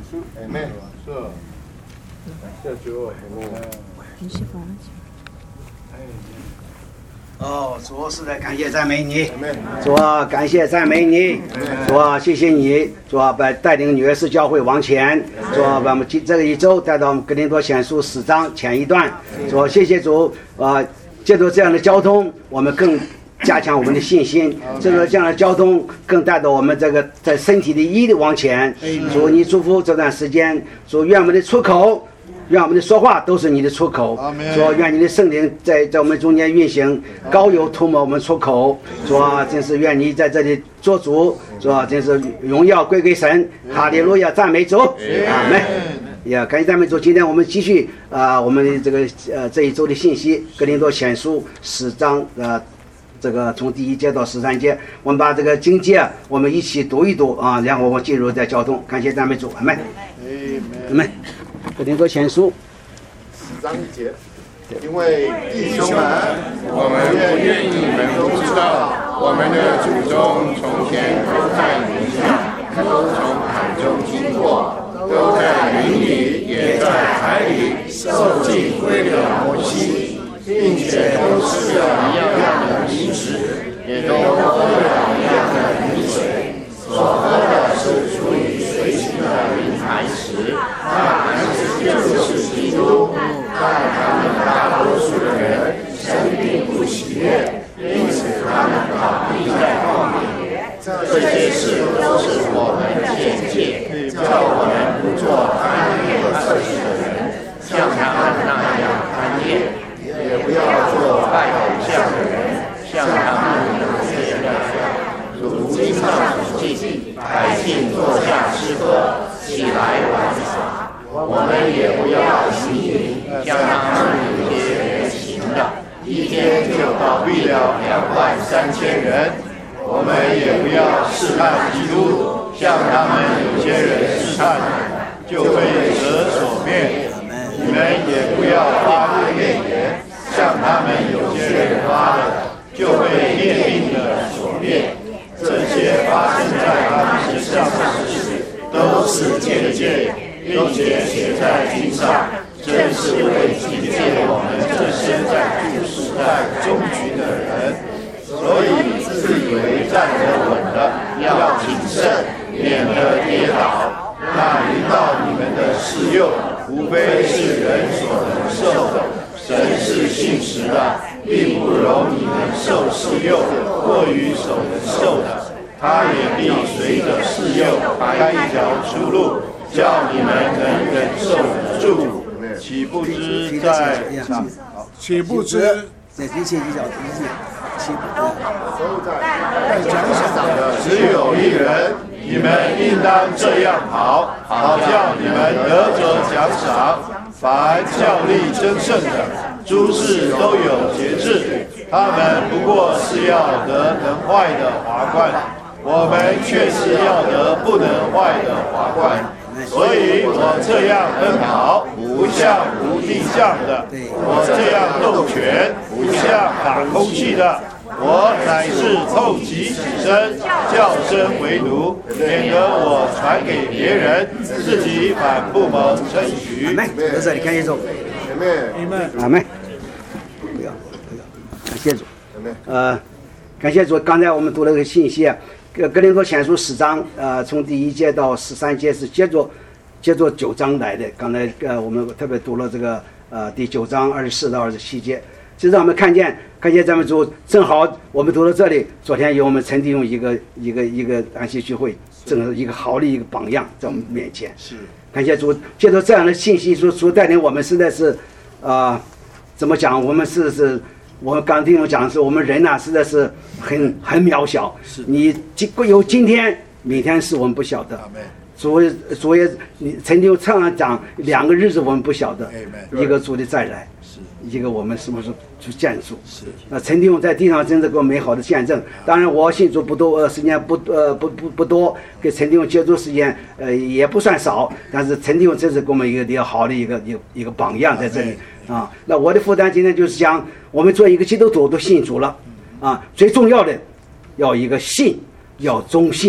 阿门。是。感谢主，阿门。 哦，主是的，感谢赞美你，主啊，感谢赞美你，主啊，谢谢你，主啊，带领女儿式教会往前，主啊，把我们这个一周带到我们哥林多前书10章前一段，主啊，谢谢主啊，借助这样的交通，我们更加强我们的信心，这个这样的交通更带到我们这个在身体的医的往前，主你祝福这段时间，主愿我们的出口。愿我们的说话都是你的出口，说愿你的圣灵在我们中间运行，膏油涂抹我们出口，说真是愿你在这里做主，说真是荣耀归给神，哈利路亚，赞美主，阿门。也感谢赞美主，今天我们继续我们这个这一周的信息，哥林多前书10章这个从第1节到13节，我们把这个经节我们一起读一读啊，然后我们进入在交通，感谢赞美主，阿门，阿门。哥林多前书 10章1节，因为弟兄们，我们愿意你们都知道，我们的祖宗从前都在云下，都从海中经过，都在云里，也在海里，受尽归了摩西，并且都吃了一样的灵食，也都喝了一样的灵水，所喝的是出于水行的灵海池。那磐石就是基督，但他们大多数的人生并不喜悦，因此他们倒闭在旷野。这些事都是我们的见解，叫我们不做贪恋恶事的人，像他们那样贪恋，也不要做拜偶像的人，像他们有些人那样。如经上所记，百姓坐下吃喝，起来玩耍。我们也不要行淫，像他们有些人行的，一天就倒闭了23000人。我们也不要试探基督，像他们有些人试探，就被蛇所灭。你们也不要发怨言，像他们有些人发的，就被灭命的所灭。这些发生在他们身上的事，都是见解。并且写在经上，正是为警戒我们这身在诸时代终局的人。所以自以为站得稳的，要谨慎，免得跌倒。那临到你们的试诱，无非是人所能受的。神是信实的，并不容你们受试诱过于所能受的。他也必随着试诱开一条出路，叫你们能忍受得住。岂不知在岂不知在第7节岂不在奖赏的只有一人，你们应当这样跑，好叫你们得着奖赏。凡效力争胜的，诸事都有节制，他们不过是要得能坏的华冠，我们却是要得不能坏的华冠。所以我这样奔跑，不像无定向的；我这样斗拳，不像打空气的。我乃是痛击起身，叫声为奴，免得我传给别人，自己反不蒙称许。 阿门。在这里感谢主，阿门。不要，感谢主。感谢主。刚才我们读了个信息。哥林多前书10章，从第1节到13节是接着9章来的。刚才我们特别读了这个第9章24到27节，这让我们看见咱们主正好我们读到这里。昨天有我们陈弟兄一个安息聚会，正是一个好的一个榜样在我们面前。是感谢主，借着这样的信息，主带领我们实在是怎么讲？我们我们刚听我讲的是，我们人实在是很渺小。你有今天，明天是我们不晓得。主也，你曾经常常讲2个日子我们不晓得，一个主的再来，一个我们是不是去见主？那陈弟兄在地上真是个美好的见证。当然我信主不多，时间不多，跟陈弟兄接触时间也不算少，但是陈弟兄真是给我们一个好的一个榜样在这里。那我的负担今天就是讲，我们做一个基督徒都信主了，最重要的要一个信，要忠信。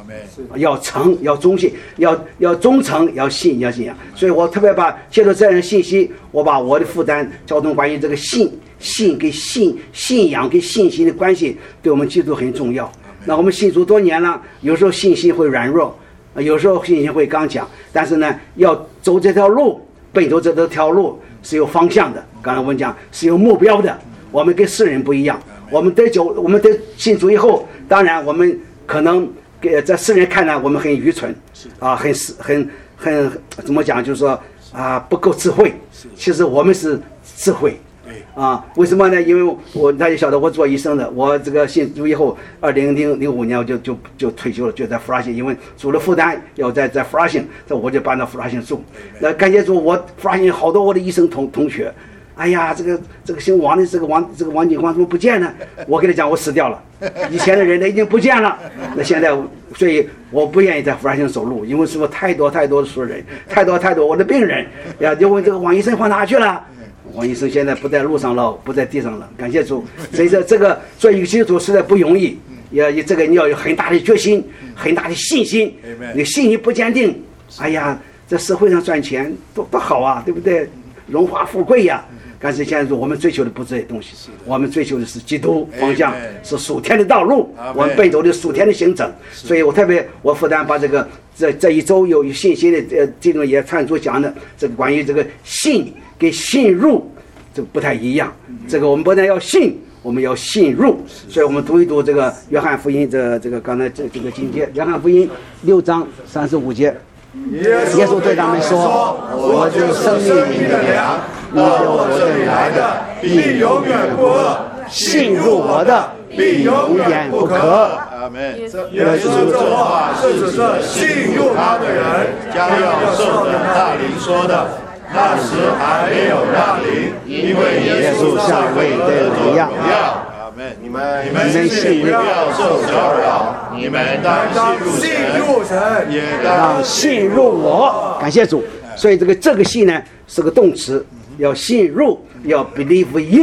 要诚，要忠信，要忠诚，要信仰。所以我特别把借助这样的信息，我把我的负担交通关于这个信跟信仰跟信心的关系，对我们基督很重要。那我们信主多年了，有时候信心会软弱，有时候信心会刚强，但是呢，要走这条路，奔走这条路是有方向的。刚才我们讲是有目标的。我们跟世人不一样，我们得信主以后，当然我们可能在世人看来我们很愚蠢啊，很怎么讲，就是说啊不够智慧。其实我们是智慧啊，为什么呢？因为大家晓得我做医生的，我这个信主以后，2005年我就退休了，就在弗拉辛，因为主的负担要在弗拉辛，我就搬到弗拉辛住。那感谢主，我弗拉辛好多我的医生同学。哎呀，这个姓王的这个王景光怎么不见了？我跟他讲，我死掉了，以前的人都已经不见了。那现在，所以我不愿意在弗拉辛走路，因为是我太多的熟人，太多我的病人呀，就问这个王医生跑哪去了？王医生现在不在路上了，不在地上了，感谢主。所以这个做一个基督徒实在不容易，这个你要有很大的决心，很大的信心。你信心不坚定，哎呀，在社会上赚钱多好啊，对不对？荣华富贵呀。但是现在我们追求的不是这些东西，我们追求的是基督方向，是属天的道路，我们奔走的属天的行程。所以我负担把这一周有信心的这种也传出讲的这个关于这个信跟信入这个不太一样。这个我们不但要信，我们要信入。所以我们读一读这个约翰福音这个刚才这个经节，约翰福音6章35节。耶稣对他们说：“我是生命的粮，你由我这里来的，必永远不饿；信入我的，必永远不渴。” 阿门。耶稣这话是指着信入他的人将要受的大灵说的。那时还没有大灵，因为耶稣尚未得荣耀。你们信不要受搅扰，你们当信入神，也当信入我。感谢主。所以这个信呢是个动词，要信入，要 believe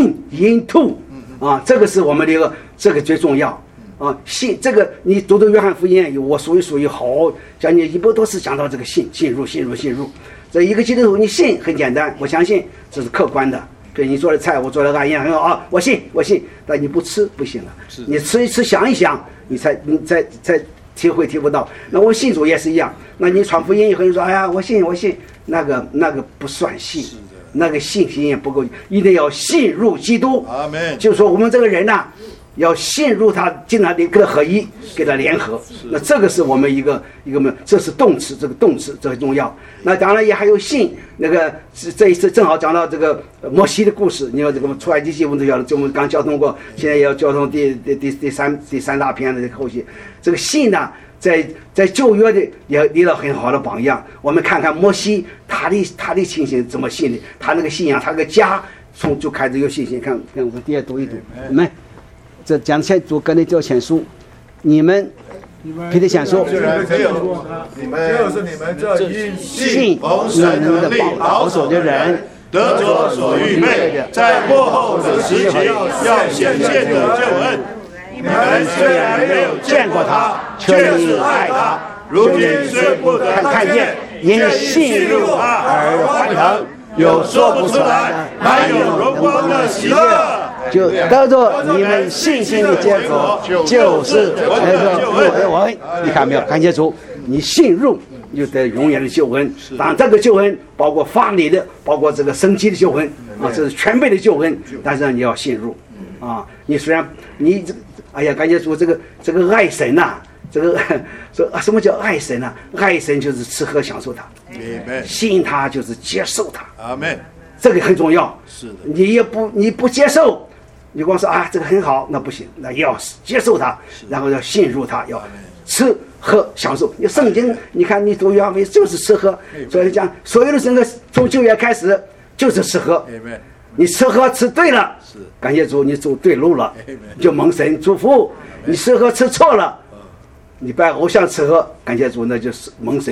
into 啊，这个是我们的一个，这个最重要啊。信这个你读约翰福音，我属于好将近100多次讲到这个信入。这一个基督徒你信很简单，我相信这是客观的。对你做的菜，我做的饭一样，啊，我信，但你不吃不行了。你吃一吃，想一想，你才体不到。那我信主也是一样。那你传福音以后，你说，哎呀，我信，那个不算信，那个信心也不够，一定要信入基督。 阿门。 就是说，我们这个人呢，要信入他，经常跟他合一，跟他联合。那这个是我们一个，这是动词，这个动词这很重要。那当然也还有信，那个这一次正好讲到这个摩西的故事。你看这个出埃及记我们都晓得，就我们刚交通过，现在也要交通第三大篇的这个后续。这个信呢，在旧约的也立了很好的榜样。我们看看摩西他的情形怎么信的，他那个信仰，他那个家就开始有信心。看我们第二读一读，你们这讲先读跟你教前书，你们彼得前书， 你们就是你们这因信蒙神能力保守的人，得着所预备在末后的时期要显现的救恩。你们虽然没有见过他，却是爱他。如今虽不得看见，因信入他而欢腾， 有说不出来满有荣光的喜乐。 就得着你们信心的结果，就是你看没有？感谢主，你信入就得永远的救恩。当然，这个救恩包括法理的，包括这个生机的救恩啊，这是全备的救恩。但是你要信入啊！你虽然你哎呀，感谢主，这个爱神呐，这个什么叫爱神呢？爱神就是吃喝享受他，信他就是接受他。 阿门。 这个很重要。 是的。 你不接受。你光说啊，这个很好，那不行，那要接受它，然后要信入它，要吃喝享受。你圣经，你看你读约翰福音就是吃喝，所以讲所有的整个从旧约开始就是吃喝。你吃喝吃对了，感谢主，你走对路了，就蒙神祝福。你吃喝吃错了，你拜偶像吃喝，感谢主，那就是蒙神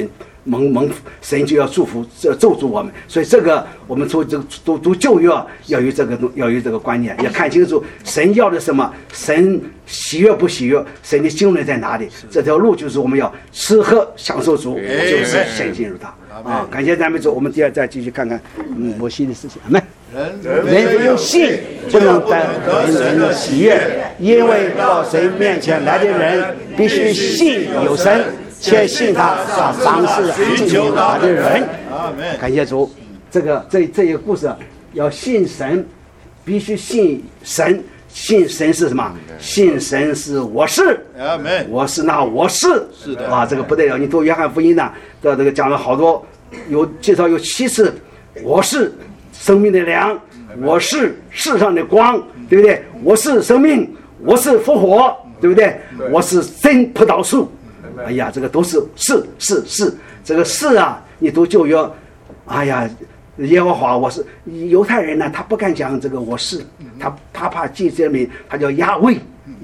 神就要祝福咒诅我们。所以这个我们读旧约要有这个观念，要看清楚神要的什么，神喜悦不喜悦，神的经纶在哪里。这条路就是我们要吃喝享受主，就是先进入他啊！感谢赞美主。我们第二再继续看看摩西的事情。阿们。人非有信不能得神的喜悦，因为到神面前来的人必须信有神，且信他赏赐敬求他的人。感谢主，这一个故事要信神，必须信神。信神是什么？信神是我是，我是那我是的啊！这个不得了。你读约翰福音呢，这个讲了好多，介绍有7次，我是生命的粮，我是世上的光，对不对？我是生命，我是复活，对不对？我是真葡萄树。哎呀，这个都是这个是啊！你读旧约，哎呀。耶和华，我是犹太人呢，他不敢讲这个我是，他怕记这名，他叫亚卫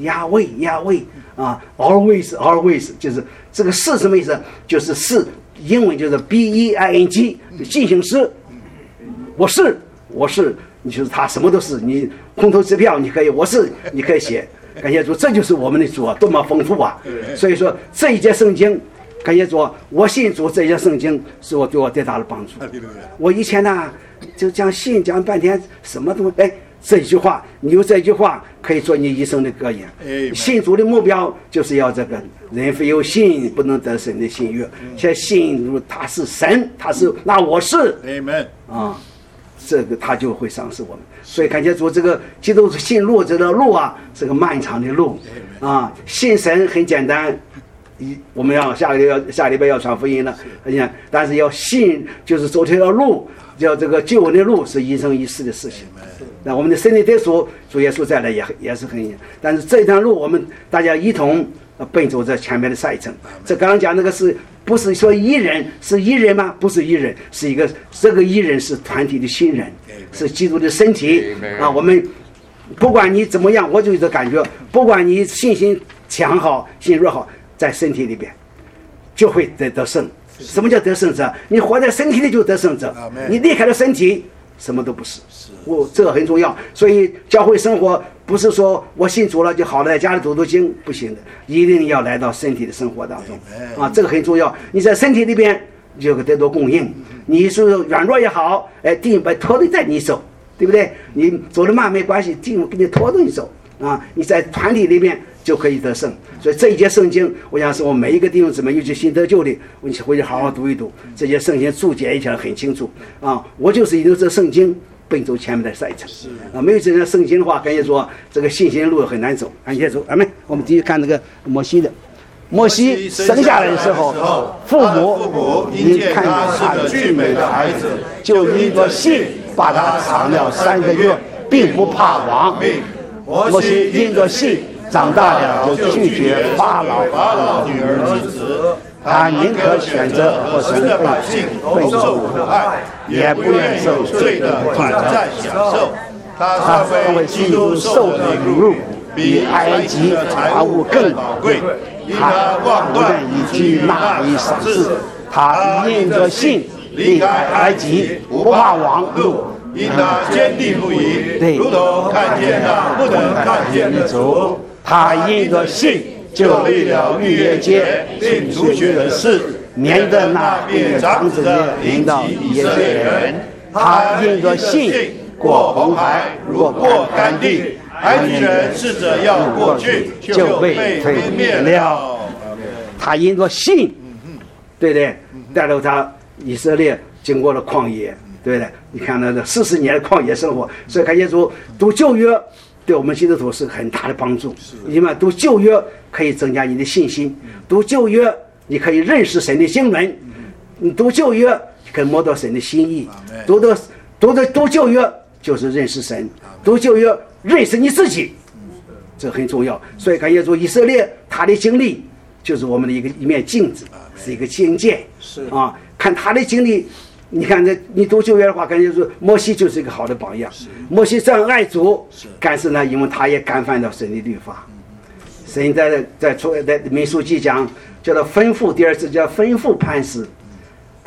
啊 ，always 就是这个是什么意思？就是是，英文就是 being 进行时，我是，你就是他什么都是，你空头支票你可以，你可以写，感谢主，这就是我们的主啊，多么丰富啊！所以说这一节圣经。感谢主，我信主这些圣经是对我最大的帮助。我以前呢就讲信讲半天什么都这一句话，你有这一句话可以做你一生的格言。信主的目标就是要这个人非有信不能得神的喜悦，现在信如他是神，他是那我是啊，这个他就会赏识我们。所以感谢主，这个基督信路这个路啊是个漫长的路啊，信神很简单。我们要下礼拜要传福音了，但是要信，就是走这条路，叫这个救恩的路，是一生一世的事情。那我们的身体得主耶稣再来也是很，但是这条路我们大家一同奔走在前面的赛程。这刚刚讲那个是不是说一人是一人吗？不是一人，是一个这个一人是团体的新人，是基督的身体啊。我们不管你怎么样，我就有这感觉，不管你信心强好，信心弱好。在身体里边就会得胜。什么叫得胜者？你活在身体里就得胜者，你离开了身体什么都不是。这个很重要。所以教会生活不是说我信主了就好了，在家里读经不行的，一定要来到身体的生活当中啊，这个很重要。你在身体里边就得到供应，你是软弱也好，弟兄把拖着在你手，对不对？你走得慢没关系，弟兄给你拖着你走啊，你在团体里面就可以得胜。所以这一节圣经，我想是我每一个弟兄姊妹，尤其新得救的，我们回去好好读一读这些圣经，注解一下很清楚啊。我就是因为这圣经奔走前面的赛程啊，没有这些圣经的话，感觉说这个信心路很难走。感谢主，阿们。我们继续看那个摩西的。摩西生下来的时候，父母因看见他俊美的孩子，就因着信把他藏了3个月，并不怕王。摩西因着信长大了，就拒绝法老女儿之子，他宁可选择和神百姓同受苦害，也不愿受罪的短暂享受。他为基督受的辱辱，比埃及的财物更宝贵。他忘断以及纳以赏赐，他因着信离开埃及，不怕王怒，因他坚定不移，如同看见那不能看见的主。他因着信就立了逾越节，并除去了事，免得那变长子的临到以色列人。他因着信过红海，若过干地，埃及人试着要过去，就被推灭了。他因着信，对不对？带着他以色列经过了旷野，对不对？你看那40年的旷野生活，所以感谢主，读旧约对我们基督徒是很大的帮助。因为读旧约可以增加你的信心，读旧约你可以认识神的经纶，你读旧约可以摸到神的心意。读旧约就是认识神，读旧约认识你自己，这很重要。所以感谢主，以色列他的经历就是我们的一面镜子，是一个境界啊。看他的经历，你看你读旧约的话，感觉说摩西就是一个好的榜样。摩西这样爱主，但是呢，因为他也干犯了神的律法。神在民数记讲叫他吩咐，第2次叫吩咐磐石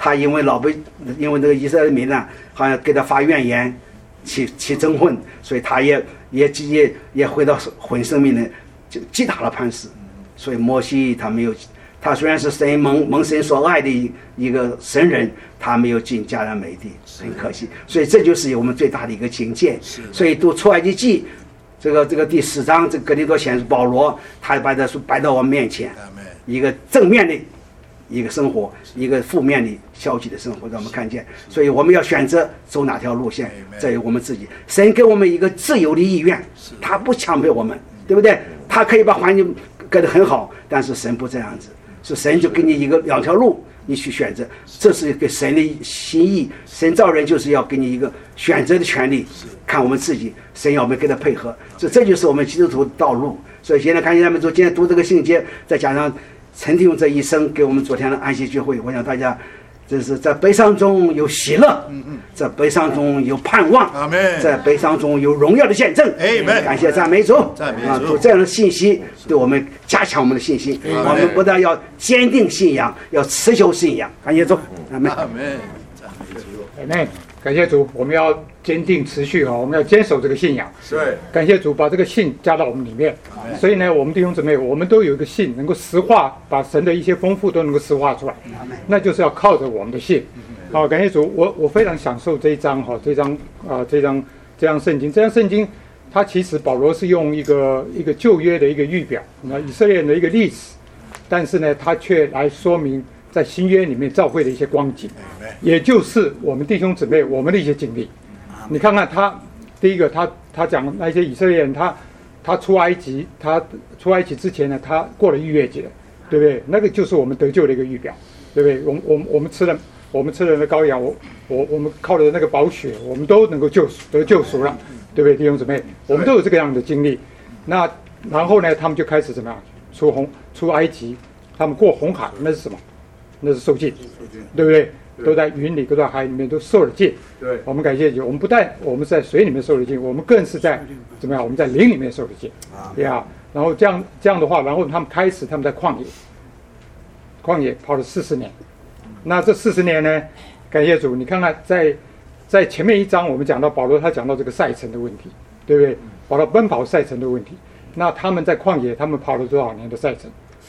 他因为因为那个以色列民呢，好像给他发怨言，起争混，所以他也回到混生命呢，就击打了磐石。所以摩西他虽然是神蒙神所爱的一个神人，他没有进迦南美地，很可惜。所以这就是我们最大的一个警戒。所以读出埃及记这个第4章，这个哥林多前书保罗他把这书摆到我们面前，一个正面的一个生活，一个负面的消极的生活让我们看见。所以我们要选择走哪条路线，在于我们自己。神给我们一个自由的意愿，他不强迫我们，对不对？他可以把环境给得很好，但是神不这样子，是神就给你2条路你去选择，这是给神的心意。神造人就是要给你一个选择的权利，看我们自己，神要我们跟他配合，这就是我们基督徒的道路。所以现在看见他们说今天读这个信节，再加上陈弟兄这一生给我们昨天的安息聚会，我想大家这是在悲伤中有喜乐，在悲伤中有盼望，在悲伤中有荣耀的见证。感谢赞美主啊！做这样的信息对我们加强我们的信心。我们不但要坚定信仰，要持久信仰。感谢主，阿门。 阿门。感谢主，我们要坚定持续我们要坚守这个信仰。 对， 感谢主把这个信加到我们里面。所以呢，我们弟兄姊妹，我们都有一个信，能够实化，把神的一些丰富都能够实化出来。那就是要靠着我们的信。好，感谢主，我非常享受这一章这张圣经。这张圣经，它其实保罗是用一个旧约的一个预表，以色列人的一个历史，但是呢，他却来说明在新约里面教会的一些光景，也就是我们弟兄姊妹我们的一些经历。你看看他第一个，他讲那些以色列人，他出埃及，他出埃及之前呢，他过了逾越节，对不对？那个就是我们得救的一个预表，对不对？我们吃了那羔羊，我们靠着那个宝血，我们都能够得救赎了，对不对，弟兄姊妹？我们都有这个样的经历。那然后呢，他们就开始怎么样？出埃及，他们过红海，那是什么？那是受戒，对不对？都在云里，都在海里面，都受了戒。 对， 我们感谢主，我们不但我们在水里面受了戒，我们更是在怎么样？我们在灵里面受了戒呀。然后这样的话，然后他们在旷野跑了40年。那这40年呢？感谢主，你看看在前面一章我们讲到保罗他讲到这个赛程的问题，对不对？跑到奔跑赛程的问题。那他们在旷野，他们跑了多少年的赛程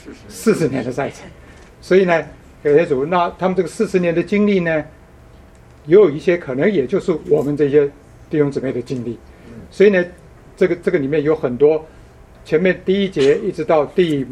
？40年的赛程。所以呢，感谢主，那他们这个40年的经历呢，也有一些可能也就是我们这些弟兄姊妹的经历。所以呢，这个里面有很多，前面第1节一直到第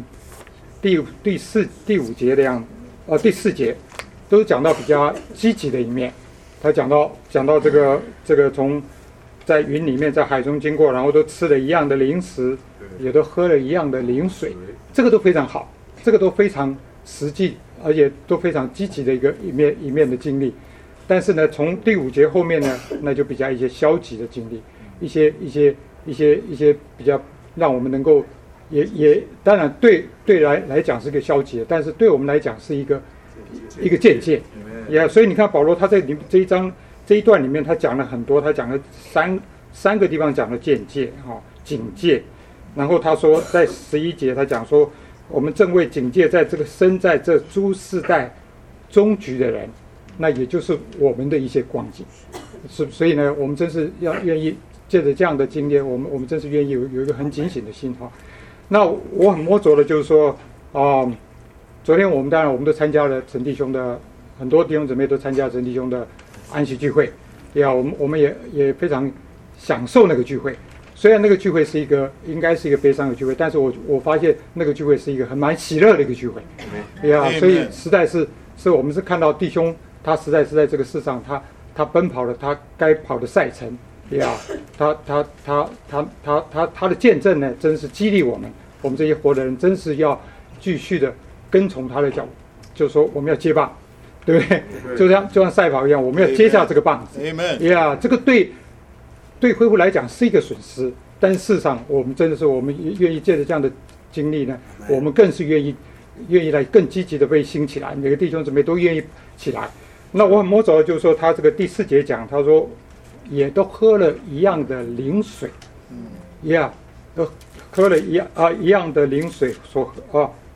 5节的样子，第4节都讲到比较积极的一面。他讲到这个从在云里面在海中经过，然后都吃了一样的零食，也都喝了一样的灵水，这个都非常好，这个都非常实际，而且都非常积极的一面的经历。但是呢，从第5节后面呢，那就比较一些消极的经历，一些比较让我们能够也当然对来讲是个消极的，但是对我们来讲是一个见解。所以你看保罗他在这一段里面他讲了很多，他讲了三个地方讲了见解警戒。然后他说在11节他讲说，我们正为警戒在这个生在这诸世代终局的人，那也就是我们的一些光景。所以呢，我们真是愿意借着这样的经验，我们真是愿意有一个很警醒的心那我很摸着的就是说昨天当然我们都参加了陈弟兄的，很多弟兄姊妹都参加陈弟兄的安息聚会，我们也非常享受那个聚会。虽然那个聚会应该是一个悲伤的聚会，但是我发现那个聚会是一个蛮喜乐的一个聚会。所以实在是我们是看到弟兄他实在是在这个世上他奔跑了他该跑的赛程。他的见证呢，真是激励我们这些活的人，真是要继续的跟从他的脚步，就是说我们要接棒，对不对？就像赛跑一样，我们要接下这个棒子。这个对恢复来讲是一个损失，但事实上我们真的是我们愿意借着这样的经历呢，我们更是愿意来更积极的被兴起来，每个弟兄姊妹都愿意起来。那我很摸着就是说，他这个第4节讲，他说也都喝了一样的灵水，都喝了一样的灵水所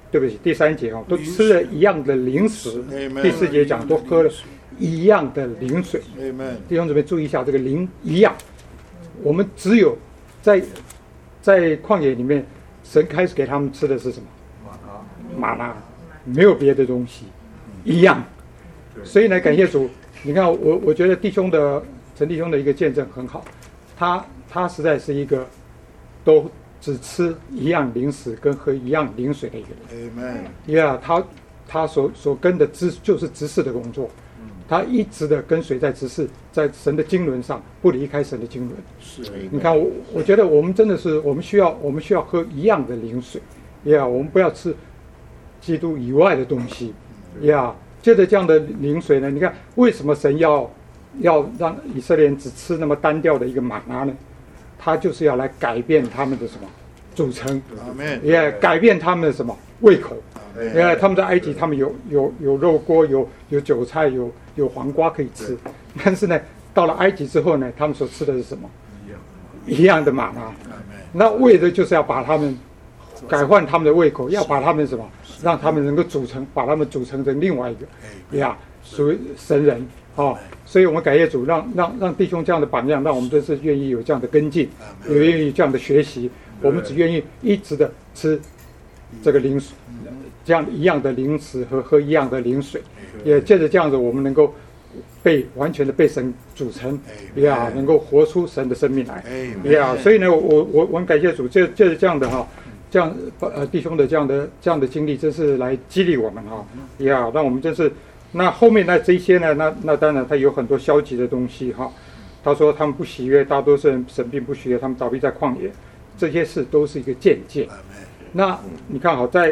对不起，第3节都吃了一样的零食。第4节讲都喝了一样的灵水。弟兄姊妹注意一下这个灵一样，我们只有在旷野里面，神开始给他们吃的是什么？玛拿，没有别的东西，一样。所以呢，感谢主，你看我觉得陈弟兄的一个见证很好，他实在是一个都只吃一样零食跟喝一样灵水的一个人。他所跟的就是执事的工作，他一直的跟随在执事，在神的经纶上，不离开神的经纶。你看我觉得我们真的是我们需要喝一样的灵水，我们不要吃基督以外的东西。借着这样的灵水呢，你看为什么神要让以色列人只吃那么单调的一个玛拿呢？他就是要来改变他们的什么组成，也改变他们的什么胃口。他们在埃及，他们有肉锅，有韭菜，有黄瓜可以吃，但是呢，到了埃及之后呢，他们所吃的是什么？一样的玛拿。那为的就是要把他们改换他们的胃口，要把他们什么，让他们能够把他们组成成另外一个属于神人。所以我们感谢主，让弟兄这样的榜样，让我们真是愿意有这样的跟进，也愿意这样的学习。我们只愿意一直的吃这个灵水，这样一样的零食和喝一样的灵水，也借着这样子，我们能够完全的被神组成，能够活出神的生命来，所以呢，我很感谢主，借着这样的这样弟兄的这样的经历，真是来激励我们让我们真是。那后面呢这一些呢，那当然他有很多消极的东西他说他们不喜悦，大多数人神并不喜悦，他们倒闭在旷野，这些事都是一个见解。那你看在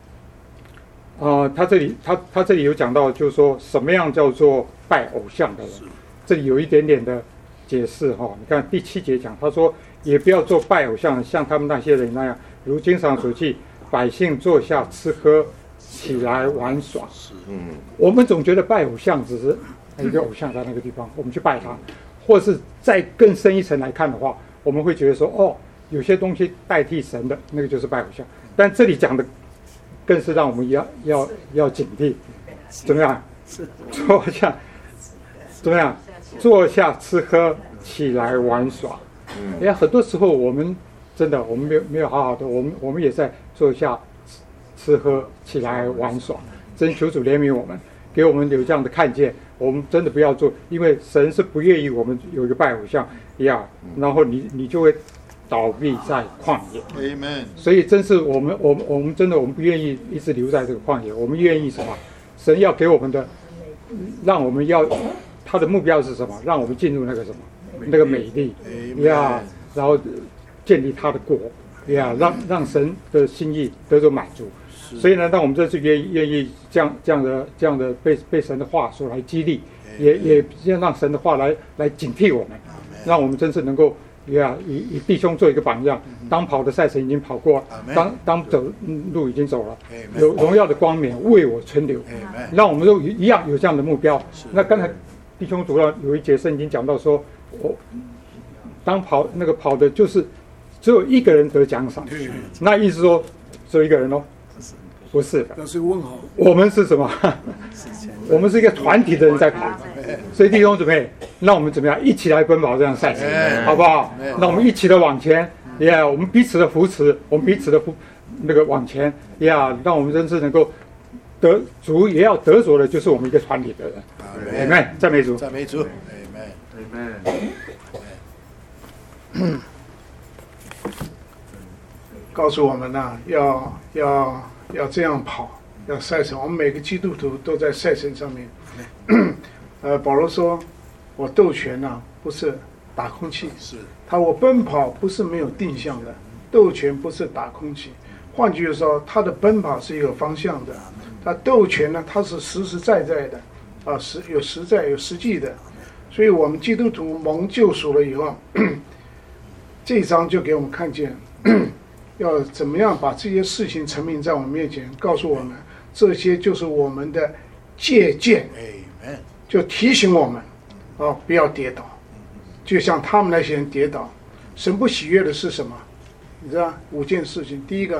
他这里有讲到，就是说什么样叫做拜偶像的人，这里有一点点的解释你看第7节讲，他说也不要做拜偶像，像他们那些人那样，如经上所记，百姓坐下吃喝，起来玩耍。我们总觉得拜偶像只是一个偶像在那个地方，我们去拜他，或是再更深一层来看的话，我们会觉得说有些东西代替神的那个就是拜偶像。但这里讲的更是让我们要警惕，怎么样？坐下吃喝，起来玩耍。很多时候我们真的我们没有好好的，我们也在坐下吃喝，起来玩耍。真求主怜悯我们，给我们有这样的看见。我们真的不要做，因为神是不愿意我们有一个拜偶像然后你就会倒闭在旷野。所以真是我们真的我们不愿意一直留在这个旷野，我们愿意什么？神要给我们的，让我们他的目标是什么？让我们进入那个什么？那个美丽然后建立他的国让神的心意得到满足。所以呢，当我们这次愿意这样的被神的话所来激励，也让神的话来警惕我们，让我们真是能够以弟兄做一个榜样。当跑的赛程已经跑过，当走路已经走了，有荣耀的光冕为我存留，让我们都一样有这样的目标。那刚才弟兄主要有一节圣经讲到说，当跑的就是只有一个人得奖赏，那意思说只有一个人不是的， 那是问号。 我们是什么？我们是一个团体的人在跑，所以弟兄姊妹，让我们怎么样一起来奔跑这样赛程，好不好？那我们一起的往前，我们彼此的扶持，我们彼此的往前，让我们真是能够主也要得着的，就是我们一个团体的人。Amen，赞美主， 赞美主，Amen。 告诉我们呢，要这样跑，要赛程。我们每个基督徒都在赛程上面。保罗说，我斗拳不是打空气，我奔跑不是没有定向的，斗拳不是打空气。换句话说，他的奔跑是有方向的，他斗拳呢，他是实实在在的，有实在有实际的。所以我们基督徒蒙救赎了以后，这一章就给我们看见。要怎么样把这些事情陈明在我们面前，告诉我们这些就是我们的借鉴，就提醒我们不要跌倒，就像他们那些人跌倒。神不喜悦的是什么？你知道5件事情。第一个，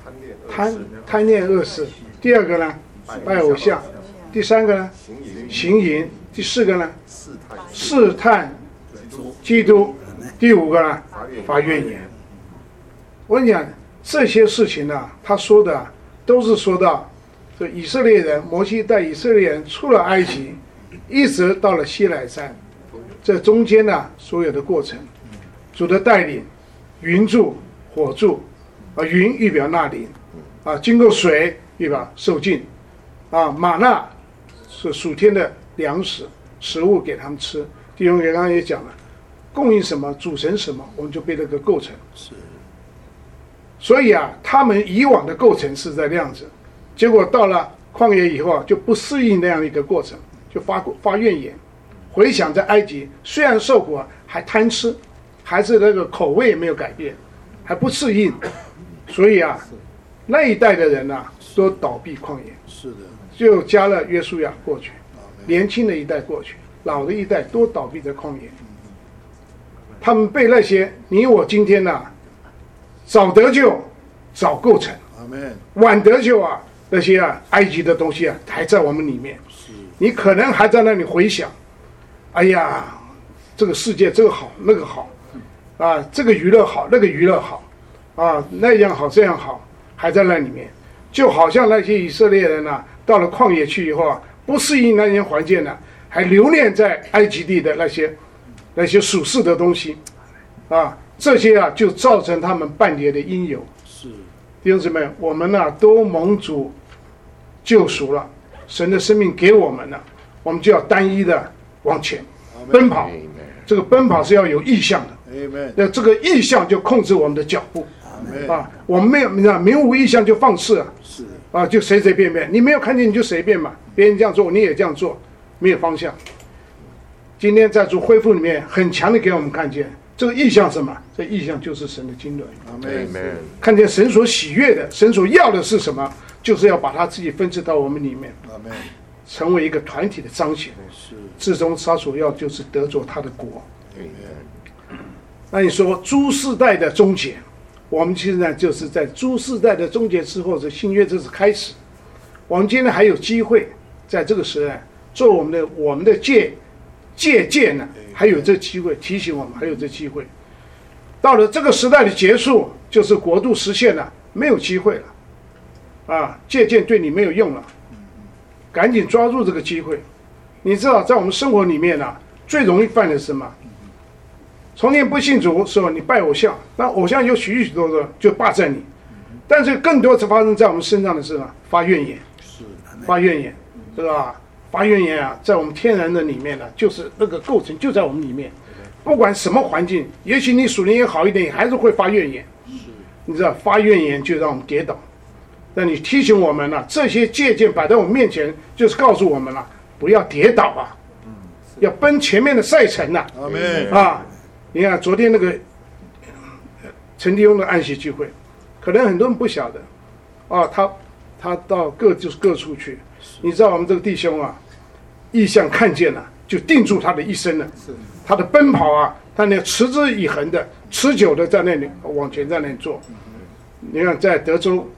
贪恋恶事。第二个呢，拜偶像。第三个呢，行淫。第四个呢，试探基督。第五个呢，发怨言。我跟你讲，这些事情呢，他说的都是说到这以色列人，摩西带以色列人出了埃及，一直到了西乃山，这中间呢所有的过程，主的带领，云柱、火柱，云预表那灵，经过水预表受尽，玛纳是属天的粮食食物给他们吃。弟兄刚刚也讲了，供应什么主神什么，我们就被这个构成。所以他们以往的构成是在那样子，结果到了旷野以后就不适应那样一个过程，就发怨言。回想在埃及，虽然受苦还贪吃，还是那个口味也没有改变，还不适应，所以那一代的人都倒闭旷野。是的，就加了约书亚过去，年轻的一代过去，老的一代都倒闭在旷野。他们被那些你我今天早得救，早构成，晚得救那些埃及的东西还在我们里面。你可能还在那里回想，哎呀，这个世界这个好那个好，这个娱乐好那个娱乐好，那样好这样好，还在那里面。就好像那些以色列人到了旷野去以后不适应那些环境还留恋在埃及地的那些属世的东西，这些就造成他们半跌的因由。是，弟兄姊妹，我们都蒙主救赎了，神的生命给我们了，我们就要单一的往前奔跑。这个奔跑是要有意向的，那这个意向就控制我们的脚步。我们没有意向就放肆就随随便便，你没有看见你就随便嘛，别人这样做你也这样做，没有方向。今天在主恢复里面很强的给我们看见这个意象是什么？这意象就是神的经纶。看见神所喜悦的，神所要的是什么？就是要把他自己分赐到我们里面，成为一个团体的彰显。至终他所要就是得着他的国。那你说诸世代的终结，我们现在就是在诸世代的终结之后，这新约这是开始。我们今天还有机会在这个时代做我们的借鉴呢，还有这机会提醒我们，还有这机会。到了这个时代的结束，就是国度实现了，没有机会了，借鉴对你没有用了，赶紧抓住这个机会。你知道，在我们生活里面最容易犯的是什么？从前不信主的时候，你拜偶像，那偶像有许许多多就霸占你，但是更多是发生在我们身上的是什么？发怨言，发怨言，是吧？发怨言在我们天然的里面就是那个构成就在我们里面，不管什么环境，也许你属灵也好一点，你还是会发怨言。你知道，发怨言就让我们跌倒。那你提醒我们这些借鉴摆在我们面前，就是告诉我们不要跌倒要奔前面的赛程你看昨天那个陈弟兄的安息聚会，可能很多人不晓得他到各处去。你知道我们这个弟兄意象看见了，就定住他的一生了。他的奔跑他那持之以恒的、持久的在那里往前在那里做。你看在德州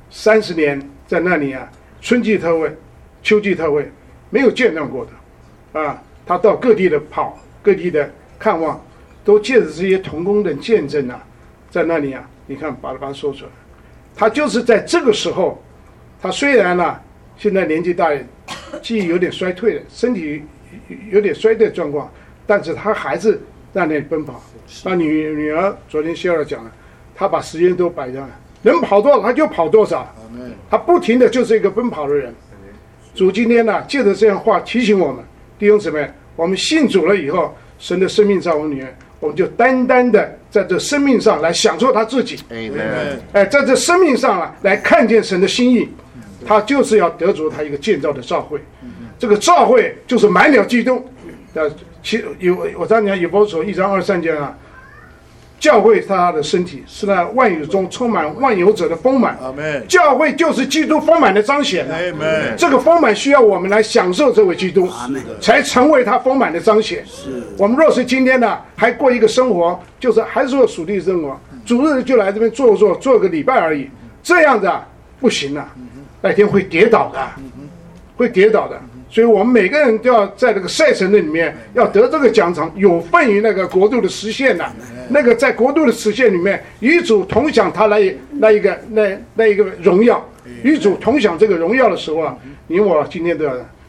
30年，在那里春季特会、秋季特会没有见到过的他到各地的跑，各地的看望，都借着这些同工的见证在那里你看把它说出来。他就是在这个时候，他虽然现在年纪大，记忆有点衰退了，身体有点衰退的状况，但是他还是在那里奔跑。那女儿昨天谢尔讲了，他把时间都摆上来，能跑多少他就跑多少，他不停的就是一个奔跑的人。主今天借着这样话提醒我们弟兄姊妹，我们信主了以后，神的生命在我们里面，我们就单单的在这生命上来享受他自己，在这生命上来看见神的心意。他就是要得着他一个建造的召会，这个召会就是满了基督。我常讲以弗所1章23节教会是他的身体，是那万有中充满万有者的丰满。教会就是基督丰满的彰显。这个丰满需要我们来享受这位基督，才成为他丰满的彰显。我们若是今天还过一个生活，就是还是说属地生活，主日就来这边坐个礼拜而已， 这样的不行啊，那天会跌倒的，会跌倒的。所以我们每个人都要在这个赛程的里面要得这个奖赏，有份于那个国度的实现的。那个在国度的实现里面，与主同享他那一个荣耀，与主同享这个荣耀的时候啊，你我今天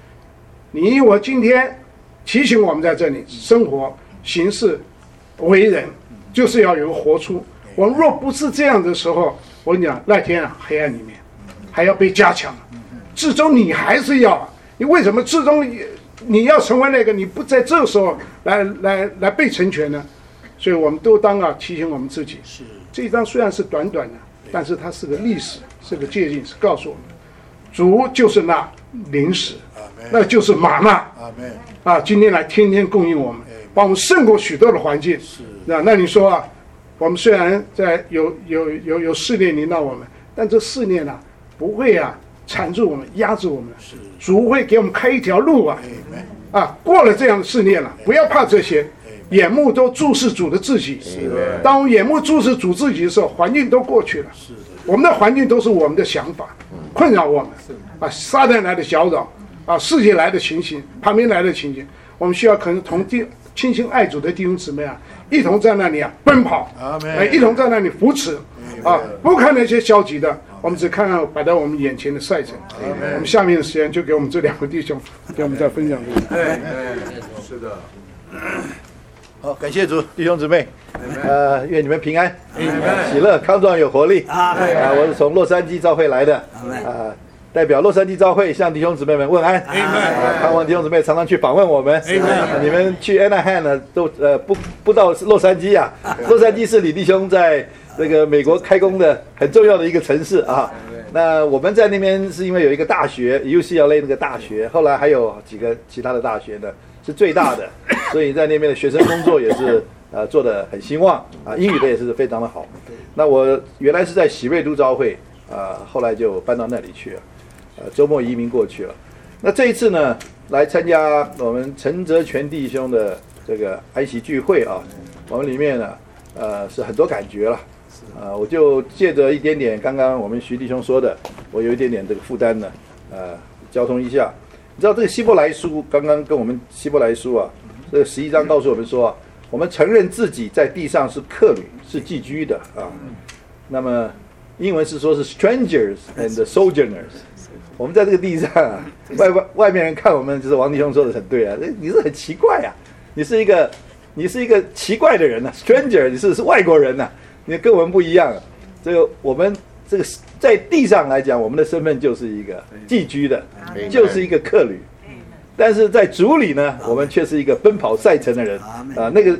提醒我们在这里生活、行事、为人，就是要有活出。我们若不是这样的时候，我跟你讲，那天啊，黑暗里面还要被加强，至终你还是要。你为什么至终你要成为那个，你不在这个时候来被成全呢？所以我们都当提醒我们自己，这一章虽然是短短的，但是它是个历史，是个借鉴，是告诉我们，主就是那灵食，那就是玛纳，今天来天天供应我们，把我们胜过许多的环境。那你说我们虽然在有试炼临到我们，但这试炼不会缠住我们，压制我们，主会给我们开一条路过了这样的试炼了，不要怕这些，眼目都注视主的自己。当我们眼目注视主自己的时候，环境都过去了。我们的环境都是我们的想法困扰我们，撒旦来的搅扰，世界来的情形，旁边来的情形，我们需要可能同亲亲爱主的弟兄姊妹一同在那里奔跑，一同在那里扶持，不看那些消极的，我们只看看摆在我们眼前的赛程。我们下面的时间就给我们这两位弟兄，给我们再分享这个。 是的。 好，感谢主，弟兄姊妹，愿你们平安，喜乐、康壮、有活力。我是从洛杉矶召会来的，代表洛杉矶召会向弟兄姊妹们问安。盼望弟兄姊妹常常去访问我们。你们去 Anaheim 呢，都不到洛杉矶啊。洛杉矶是李弟兄在这个美国开工的很重要的一个城市啊。那我们在那边是因为有一个大学 UCLA 那个大学，后来还有几个其他的大学呢，是最大的，所以在那边的学生工作也是做得很兴旺英语的也是非常的好。那我原来是在喜瑞都召会后来就搬到那里去了，周末移民过去了。那这一次呢，来参加我们陈泽全弟兄的这个安息聚会我们里面呢是很多感觉了。我就借着一点点刚刚我们徐弟兄说的，我有一点点这个负担呢交通一下。你知道这个希伯来书刚刚跟我们希伯来书这个11章告诉我们说我们承认自己在地上是客旅，是寄居的那么英文是说是 strangers and sojourners。我们在这个地上外面人看我们，就是王弟兄说的很对你是很奇怪你是一个奇怪的人stranger， 你是外国人你跟我们不一样。这个我们这个在地上来讲，我们的身份就是一个寄居的，就是一个客旅。但是在主里呢，我们却是一个奔跑赛程的人那个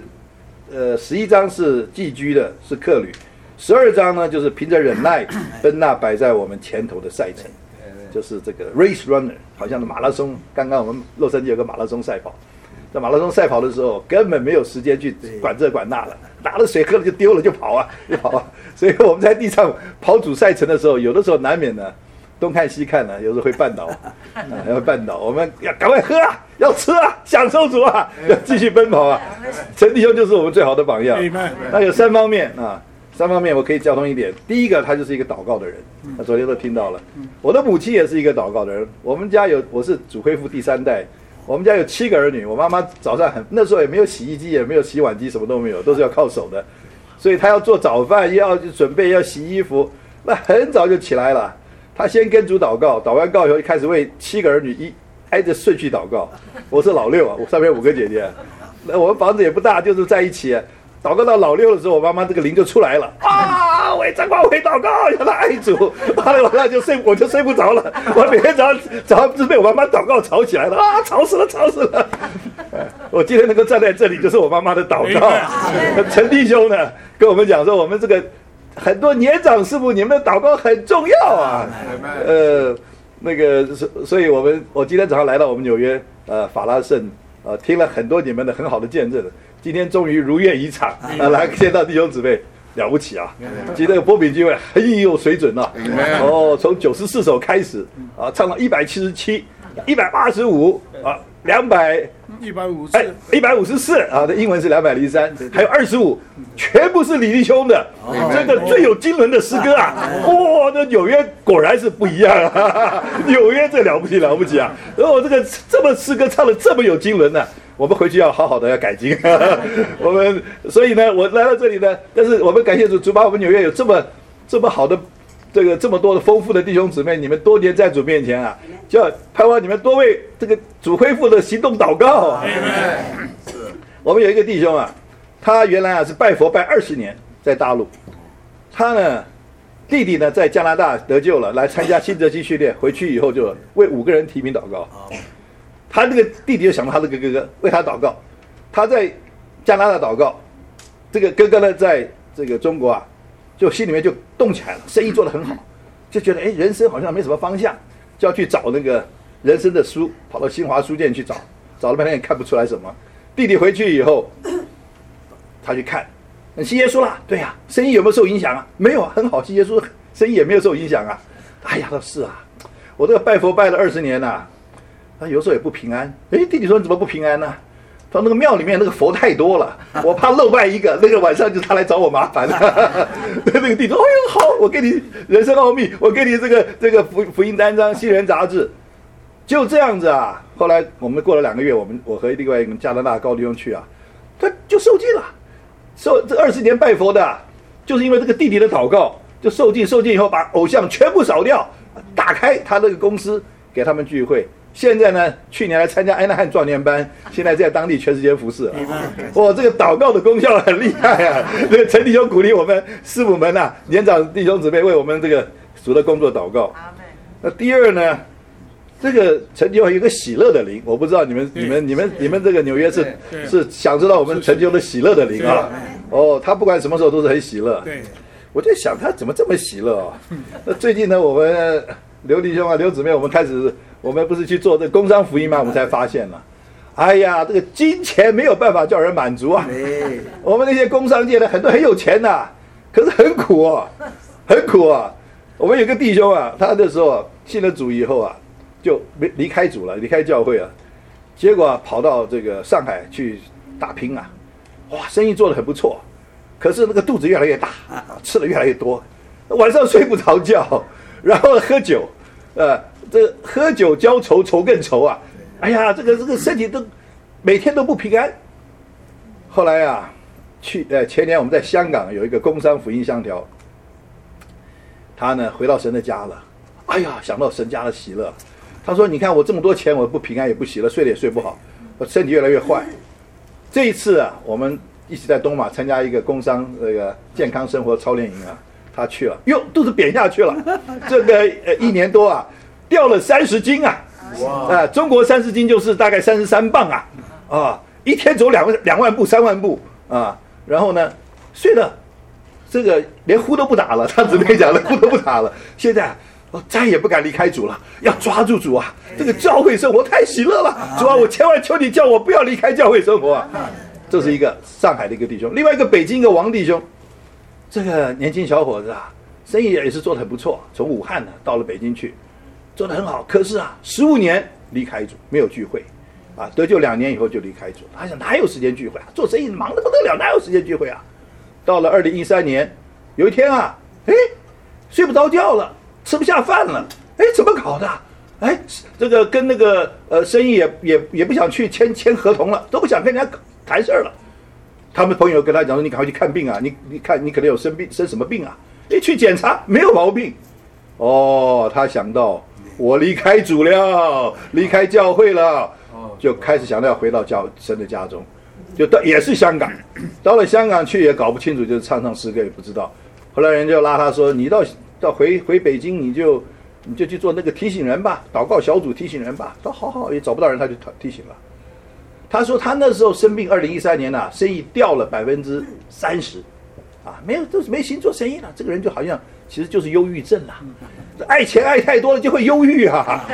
11章是寄居的，是客旅；12章呢，就是凭着忍耐奔那摆在我们前头的赛程，就是这个 race runner， 好像马拉松。刚刚我们洛杉矶有个马拉松赛跑，在马拉松赛跑的时候，根本没有时间去管这管那了，拿了水喝了就丢了就跑所以我们在地上跑主赛程的时候，有的时候难免呢东看西看有时候会绊倒要绊倒，我们要赶快喝要吃享受主要继续奔跑陈弟兄就是我们最好的榜样。那有3方面3方面我可以交通一点。第一个，他就是一个祷告的人，昨天都听到了。我的母亲也是一个祷告的人。我们家我是主恢复第3代，我们家有7个儿女。我妈妈早上那时候也没有洗衣机，也没有洗碗机，什么都没有，都是要靠手的。所以她要做早饭，要准备，要洗衣服，那很早就起来了。她先跟主祷告，祷完告以后，开始为7个儿女挨着顺序祷告。我是老6我上面5个姐姐。那我们房子也不大，就是在一起。祷告到老6的时候，我妈妈这个灵就出来了为张光伟祷告，要他爱主。后来晚上我就睡不着了，我每天早上是被我妈妈祷告吵起来了吵死了。我今天能够站在这里，就是我妈妈的祷告。陈弟兄呢跟我们讲说，我们这个很多年长师傅，你们的祷告很重要那个所以我今天早上来到我们纽约法拉盛听了很多你们的很好的见证。今天终于如愿以偿来见到弟兄姊妹，了不起今天这个波比聚会很有水准从94首开始唱到177、185 啊154啊，英文是203，还有25，全部是李弟兄的，这个最有经纶的诗歌啊！哇，那纽约果然是不一样啊！纽约这了不起啊！然后这个这么诗歌唱的这么有经纶呢，我们回去要好好的要改进。我们所以呢，我来到这里呢，但是我们感谢主，主把我们纽约有这么好的。这么多的丰富的弟兄姊妹，你们多年在主面前啊，就要盼望你们多为这个主恢复的行动祷告。我们有一个弟兄啊，他原来啊是拜佛拜20年，在大陆，他呢弟弟呢在加拿大得救了，来参加新泽西训练，回去以后就为5个人提名祷告。他那个弟弟就想到他这个哥哥，为他祷告。他在加拿大祷告，这个哥哥呢在这个中国啊。就心里面就动起来了，生意做得很好，就觉得人生好像没什么方向，就要去找那个人生的书，跑到新华书店去找了半天也看不出来什么。弟弟回去以后，他去看，信耶稣啦，对呀，生意有没有受影响啊？没有啊，很好，信耶稣生意也没有受影响啊。哎呀，他说是啊，我这个拜佛拜了20年呐，他有时候也不平安。弟弟说你怎么不平安呢？他那个庙里面那个佛太多了，我怕漏拜一个，那个晚上就他来找我麻烦。那个弟弟说：“哎呦，好，我给你人生奥秘，我给你这个福音单张、新人杂志。”就这样子啊。后来我们过了2个月，我和另外一个加拿大高弟兄去啊，他就受尽了。这20年拜佛的，就是因为这个弟弟的祷告，就受尽以后，把偶像全部扫掉，打开他那个公司给他们聚会。现在呢，去年来参加埃纳汉壮年班，现在在当地全世界服侍。哇，这个祷告的功效很厉害啊！这个陈弟兄鼓励我们师母们啊，年长弟兄姊妹为我们这个主的工作祷告。那第二呢，这个陈弟兄有一个喜乐的灵，我不知道你们这个纽约是想知道我们陈弟兄的喜乐的灵啊？哦，他不管什么时候都是很喜乐。我在想他怎么这么喜乐啊？那最近呢，我们刘弟兄啊、刘姊妹，我们不是去做这工商福音吗？我们才发现了，哎呀，这个金钱没有办法叫人满足啊。我们那些工商界的很多很有钱呐，可是很苦啊，很苦啊。我们有个弟兄啊，他那时候信了主以后啊，就离开主了，离开教会啊，结果跑到这个上海去打拼啊，哇，生意做得很不错，可是那个肚子越来越大，吃的越来越多，晚上睡不着觉，然后喝酒，这喝酒浇愁，愁更愁啊！哎呀，这个身体都每天都不平安。后来啊，前年我们在香港有一个工商福音香条，他呢回到神的家了。哎呀，想到神家的喜乐，他说：“你看我这么多钱，我不平安也不喜乐，睡得也睡不好，我身体越来越坏。”这一次啊，我们一起在东马参加一个工商健康生活操练营啊，他去了，哟，肚子扁下去了，这个1年多啊。掉了30斤啊！中国30斤就是大概33磅啊！一天走2万步、3万步啊！然后呢，睡了，这个连呼都不打了。他姊妹讲了，呼都不打了。现在再也不敢离开主了，要抓住主啊！这个教会生活太喜乐了，主啊，我千万求你叫我不要离开教会生活啊！这是一个上海的一个弟兄，另外一个北京一个王弟兄，这个年轻小伙子啊，生意也是做得很不错，从武汉呢到了北京去。做得很好，可是啊，15年离开主，没有聚会，啊，得救2年以后就离开主。他想哪有时间聚会啊？做生意忙得不得了，哪有时间聚会啊？到了2013年，有一天啊，睡不着觉了，吃不下饭了，怎么搞的？这个跟那个生意也不想去签合同了，都不想跟人家谈事儿了。他们朋友跟他讲说：“你赶快去看病啊！你看你可能有生什么病啊？去检查没有毛病。”哦，他想到。我离开主了，离开教会了，就开始想到要回到神的家中，也是香港，到了香港去也搞不清楚，就是唱诗歌也不知道。后来人就拉他说：“你到回北京，你就去做那个提醒人吧，祷告小组提醒人吧。”他说：“好，也找不到人，他就提醒了。”他说他那时候生病，2013年啊，生意掉了30%，啊，没心做生意了。这个人就好像其实就是忧郁症啦。爱钱爱太多了就会忧郁啊！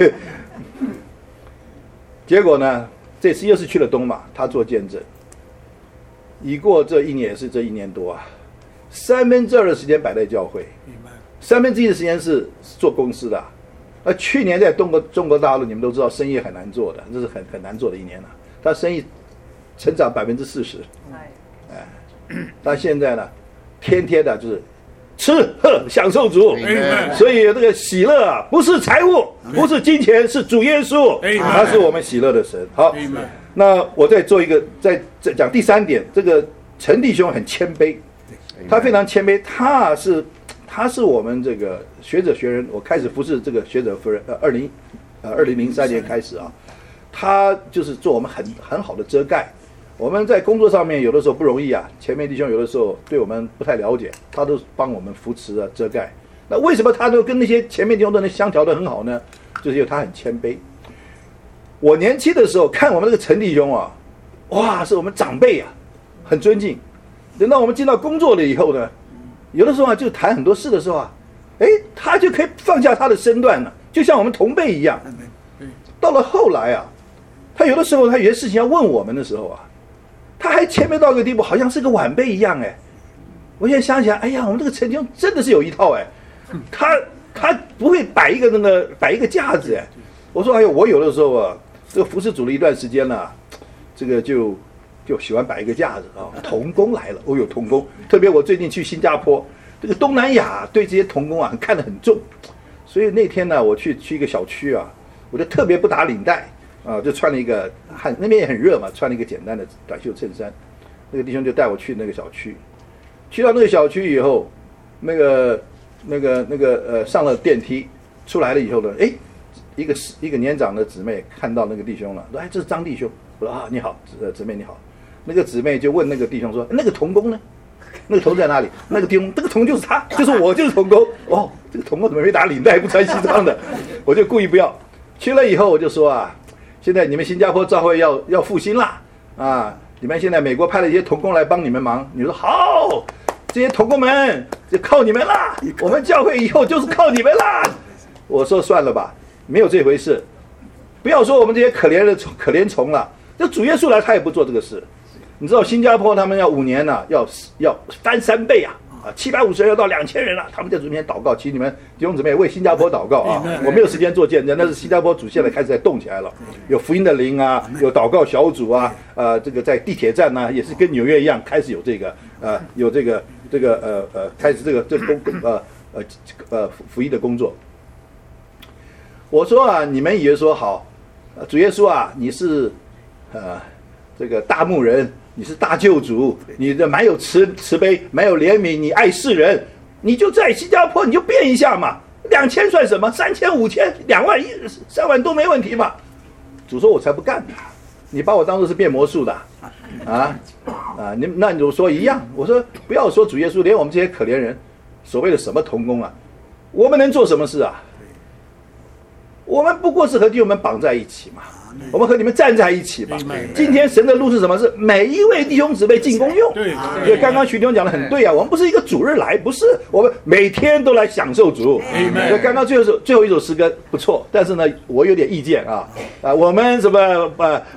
结果呢，这次又是去了东马，他做见证。已过这1年，也是这1年多啊，2/3的时间摆在教会，1/3的时间是做公司的。 去年在中国大陆，你们都知道生意很难做的，这是很难做的一年了。他生意成长40%，但现在呢，天天的就是吃喝享受主，所以这个喜乐啊，不是财物，不是金钱，是主耶稣，他是我们喜乐的神。好，那我再做一个，再讲第3点，这个陈弟兄很谦卑，他非常谦卑，他是我们这个学者学人，我开始服侍这个学者夫人，2003年开始啊，他就是做我们很好的遮盖。我们在工作上面有的时候不容易啊，前面弟兄有的时候对我们不太了解，他都帮我们扶持啊遮盖。那为什么他都跟那些前面弟兄都能相调得很好呢？就是因为他很谦卑。我年轻的时候看我们那个陈弟兄啊，哇，是我们长辈啊，很尊敬。等到我们进到工作了以后呢，有的时候啊，就谈很多事的时候啊，他就可以放下他的身段了，就像我们同辈一样。到了后来啊，他有的时候他有些事情要问我们的时候啊，他还谦卑到一个地步，好像是个晚辈一样。我现在想起来，哎呀，我们这个陈弟兄真的是有一套他不会摆一个架子。我说，哎呦，我有的时候啊，这个服侍主了一段时间了，这个就喜欢摆一个架子啊，童工来了，有童工，特别我最近去新加坡，这个东南亚对这些童工啊看得很重，所以那天呢，我去一个小区啊，我就特别不打领带啊，就穿了一个那边也很热嘛，穿了一个简单的短袖衬衫。那个弟兄就带我去那个小区，去到那个小区以后，上了电梯出来了以后呢，一个年长的姊妹看到那个弟兄了，说，这是张弟兄。我说，你好，姊妹你好。那个姊妹就问那个弟兄说，那个童工呢？那个童在哪里？那个弟兄，这个童就是他，就是我，就是童工。这个童工怎么没打领带，不穿西装的？我就故意不要。去了以后我就说啊，现在你们新加坡教会要复兴啦啊！你们现在美国派了一些童工来帮你们忙。你说好，这些童工们就靠你们啦，我们教会以后就是靠你们啦。我说算了吧，没有这回事。不要说我们这些可怜虫了，这主耶稣来他也不做这个事。你知道新加坡他们要5年呢，要翻3倍啊，750人要到2000人了。他们在主面前祷告，请你们弟兄姊妹为新加坡祷告啊！我没有时间做见证，但是新加坡主现在开始在动起来了，有福音的灵啊，有祷告小组啊，这个在地铁站呢，也是跟纽约一样开始有这个开始这个福音的工作。我说啊，你们以为说好，主耶稣啊，你是这个大牧人，你是大救主，你的蛮有慈悲，蛮有怜悯，你爱世人，你就在新加坡你就变一下嘛，2000算什么？3000、5000、2万、3万都没问题嘛。主说我才不干呢，你把我当作是变魔术的那你说一样。我说不要说主耶稣，连我们这些可怜人，所谓的什么同工啊，我们能做什么事啊？我们不过是和弟兄们绑在一起嘛，我们和你们站在一起嘛。今天神的路是什么？是每一位弟兄姊妹进功用。对，刚刚徐弟兄讲的很对啊，我们不是一个主日来，不是，我们每天都来享受主。所以刚刚最后一首诗歌不错，但是呢，我有点意见我们什么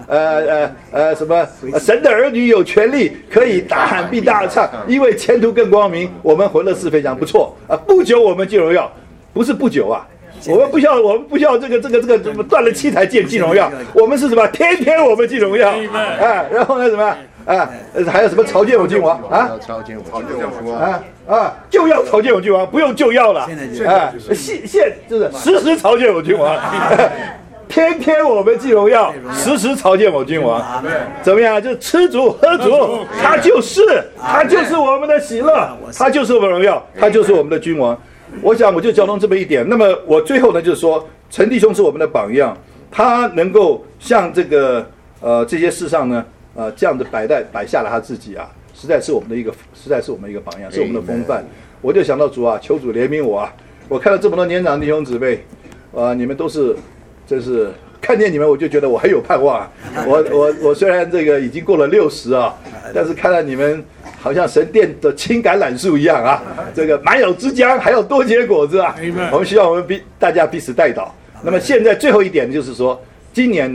神的儿女有权利可以大喊并大唱，因为前途更光明，我们活乐是非常不错不久我们进荣耀，不是不久啊。我们不需要这个怎么断了7台进荣耀，我们是什么？天天我们进荣耀然后呢什么还有什么朝见我君王朝见我君王就要朝见我君王，不用就要了现就是时朝见我君王天天我们进荣耀，时朝见我君王。怎么样？就吃主喝主，他就是我们的喜乐，他就是我们荣耀，他就是我们的君王。我想我就交通这么一点。那么我最后呢，就是说陈弟兄是我们的榜样，他能够像这个这些事上呢这样子摆下了他自己实在是我们的一个榜样，是我们的风范。我就想到主求主怜悯我我看到这么多年长弟兄姊妹你们都是真是看见你们我就觉得我很有盼望我虽然这个已经过了60但是看到你们好像神殿的青橄榄树一样这个满有枝浆，还要多结果子我们希望我们大家彼此代祷。那么现在最后一点就是说，今年呢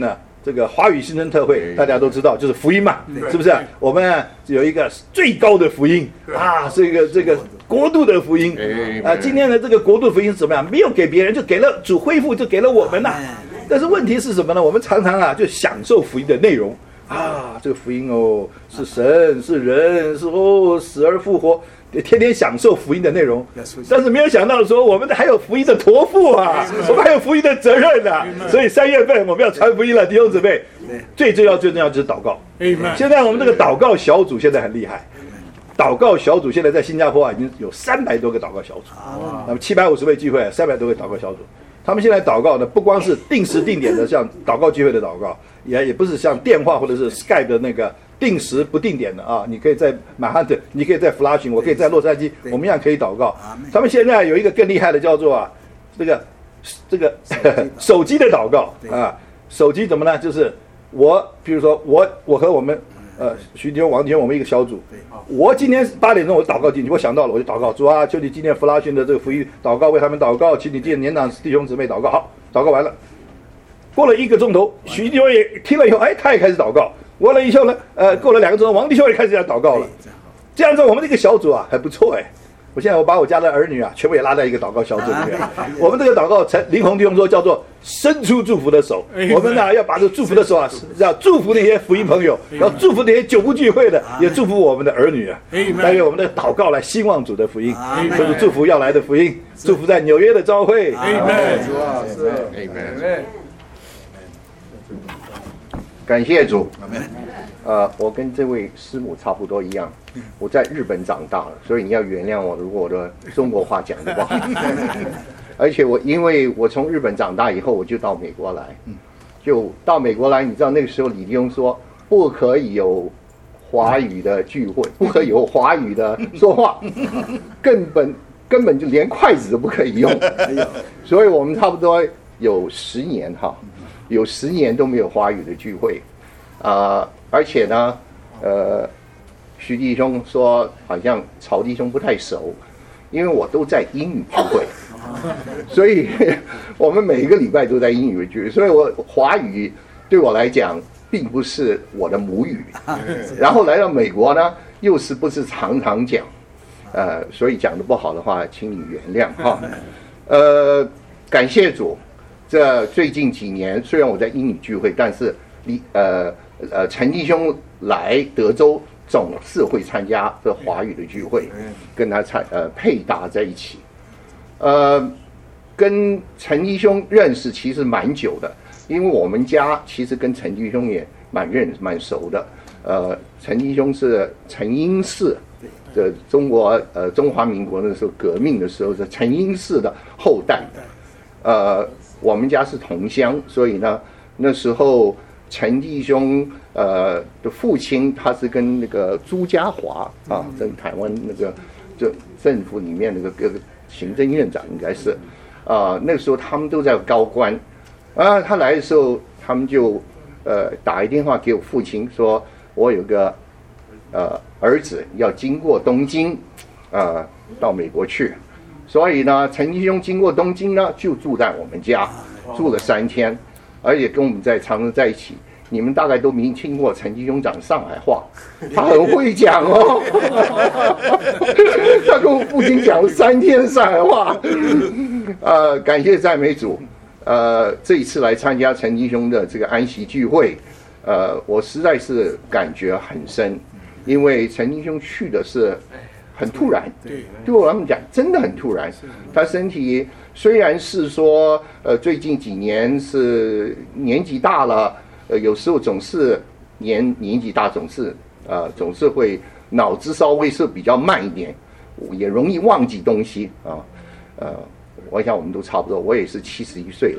这个华语新生特会，大家都知道就是福音嘛，是不是？我们有一个最高的福音啊，这个国度的福音啊。今天的这个国度福音是怎么样？没有给别人，就给了主恢复，就给了我们呐。但是问题是什么呢？我们常常就享受福音的内容啊，这个福音是神是人是死而复活。天天享受福音的内容，但是没有想到说我们还有福音的托付啊，我们还有福音的责任啊。所以3月份我们要传福音了，弟兄姊妹，最重要就是祷告。现在我们这个祷告小组现在很厉害，祷告小组现在在新加坡已经有300多个祷告小组，那么750位聚会，300多个祷告小组。他们现在祷告呢，不光是定时定点的像祷告聚会的祷告，也不是像电话或者是 Skype 的那个定时不定点的啊。你可以在曼哈顿，你可以在弗拉逊，我可以在洛杉矶，我们一样可以祷告。他们现在有一个更厉害的，叫做这个手机的祷告啊。手机怎么呢？就是比如说我和我们徐弟兄、王弟兄，我们一个小组。我今天8点钟我祷告进去，我想到了我就祷告，主啊，求你纪念弗拉逊的这个福音祷告，为他们祷告，请你纪念年长弟兄姊妹祷告。好，祷告完了，过了1个钟头，徐弟兄也听了以后，他也开始祷告。过了以后呢，过了2个钟头，王弟兄也开始要祷告了。这样子，我们这个小组还不错我现在把我家的儿女全部也拉在一个祷告小组里面。我们这个祷告，林宏弟兄说叫做伸出祝福的手。我们要把这祝福的手要祝福那些福音朋友，要祝福那些久不聚会的，也祝福我们的儿女但愿我们的祷告来兴旺主的福音，就是祝福要来的福音，祝福在纽约的教会。 感谢主。我跟这位师母差不多一样，我在日本长大了，所以你要原谅我，如果我的中国话讲得不好。而且因为我从日本长大以后，我就到美国来，就到美国来，你知道那个时候李弟兄说不可以有华语的聚会，不可以有华语的说话，根本就连筷子都不可以用。所以我们差不多有10年有10年都没有华语的聚会。而且呢，徐弟兄说好像曹弟兄不太熟，因为我都在英语聚会，所以我们每一个礼拜都在英语聚会，所以华语对我来讲并不是我的母语。然后来到美国呢，又不是常常讲，所以讲得不好的话，请你原谅感谢主，这最近几年虽然我在英语聚会，但是陈弟兄来德州总是会参加这华语的聚会，跟他配搭在一起。跟陈弟兄认识其实蛮久的，因为我们家其实跟陈弟兄也蛮熟的。陈弟兄是陈英士的中华民国的时候革命的时候是陈英士的后代。我们家是同乡，所以呢那时候陈弟兄的父亲他是跟那个朱家骅在台湾那个就政府里面那个行政院长应该是那个时候他们都在高官他来的时候他们就打一电话给我父亲说我有个儿子要经过东京到美国去，所以呢陈弟兄经过东京呢就住在我们家住了3天，而且跟我们常常在一起。你们大概都没听过陈弟兄讲上海话，他很会讲他跟我父亲讲了3天上海话。感谢赞美主。这一次来参加陈弟兄的这个安息聚会，我实在是感觉很深，因为陈弟兄去的是很突然，对我们讲真的很突然。他身体虽然是说最近几年是年纪大了，有时候总是年纪大总是会脑子稍微是比较慢一点，也容易忘记东西我想我们都差不多，我也是71岁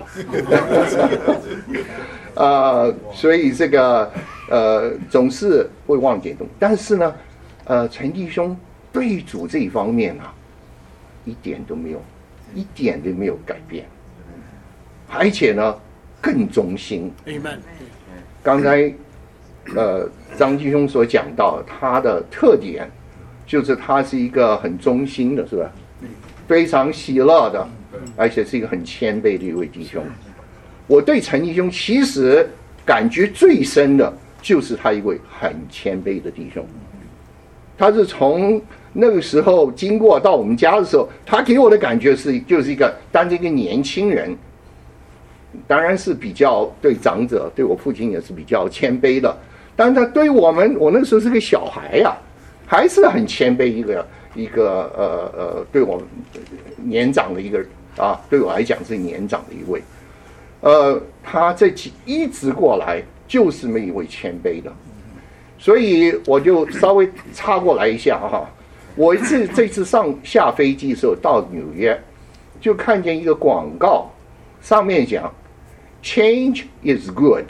了所以这个总是会忘记东西。但是呢陈弟兄对主这一方面一点都没有改变，而且呢更忠心。刚才张弟兄所讲到他的特点就是他是一个很忠心的，是吧？非常喜乐的，而且是一个很谦卑的一位弟兄。我对陈弟兄其实感觉最深的就是他一位很谦卑的弟兄。他是从那个时候经过到我们家的时候，他给我的感觉就是一个当着一个年轻人，当然是比较对长者，对我父亲也是比较谦卑的。但是他对我那个时候是个小孩呀，还是很谦卑一个对我年长的一个对我来讲是年长的一位。他这一直过来就是那一位谦卑的。所以我就稍微插过来一下哈，我这次下飞机的时候到纽约，就看见一个广告，上面讲 ，Change is good,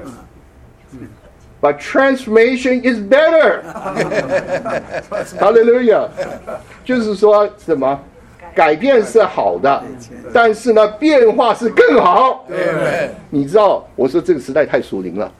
but transformation is better 。Hallelujah， 就是说什么？改变是好的，但是呢，变化是更好。你知道，我说这个时代太属灵了。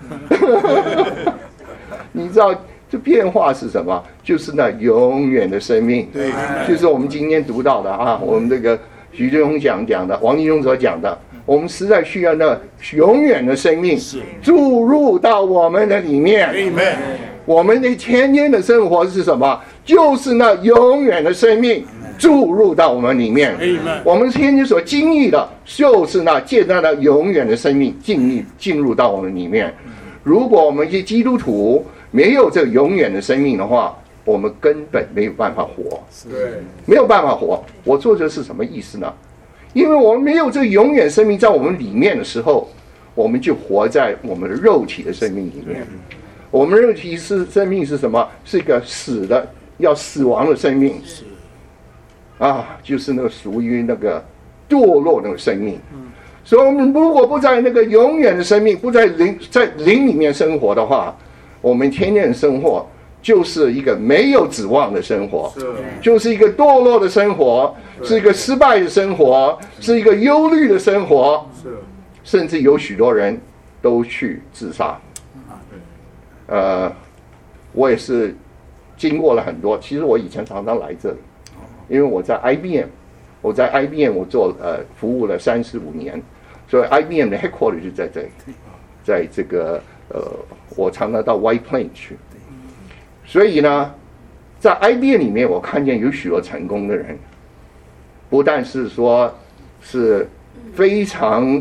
你知道这变化是什么？就是那永远的生命。对，就是我们今天读到的我们这个徐志勇讲的，王立忠所讲的，我们实在需要那永远的生命注入到我们的里面。我们的天天的生活是什么？就是那永远的生命注入到我们里面。我们天天所经历的，就是那借着那永远的生命进入到我们里面。如果我们是基督徒，没有这永远的生命的话，我们根本没有办法活。没有办法活。我说这是什么意思呢？因为我们没有这永远生命在我们里面的时候，我们就活在我们的肉体的生命里面。我们肉体生命是什么？是一个要死亡的生命。就是那个属于那个堕落那个生命。所以我们如果不在那个永远的生命，不在灵里面生活的话，我们天天的生活就是一个没有指望的生活，就是一个堕落的生活，是一个失败的生活，是一个忧虑的生活，甚至有许多人都去自杀。我也是经过了很多，其实我以前常常来这里，因为我在 IBM 我做服务了35年，所以 IBM 的 headquarters 就在这里，在这个我常常到 White Plains 去。所以呢，在 IBM 里面，我看见有许多成功的人，不但是说是非常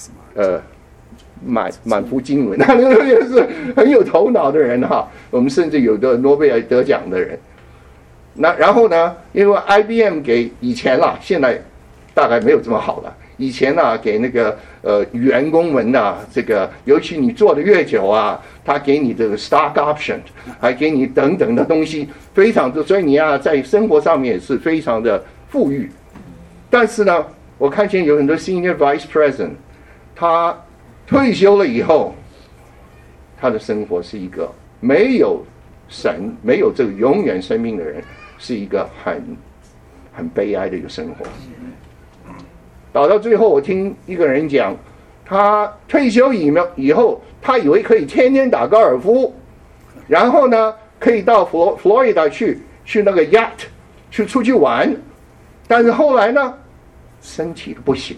满腹经纶，那也是很有头脑的人哈。我们甚至有的诺贝尔得奖的人。那然后呢，因为 IBM 给以前啦，现在大概没有这么好了。以前呢，给那个员工们呢，这个尤其你做的越久他给你这个 stock option， 还给你等等的东西，非常多，所以你在生活上面也是非常的富裕。但是呢，我看见有很多 senior vice president， 他退休了以后，他的生活是一个没有神、没有这个永远生命的人，是一个很悲哀的一个生活。到最后，我听一个人讲，他退休以后，他以为可以天天打高尔夫，然后呢，可以到佛罗里达去那个 yacht 出去玩，但是后来呢，身体不行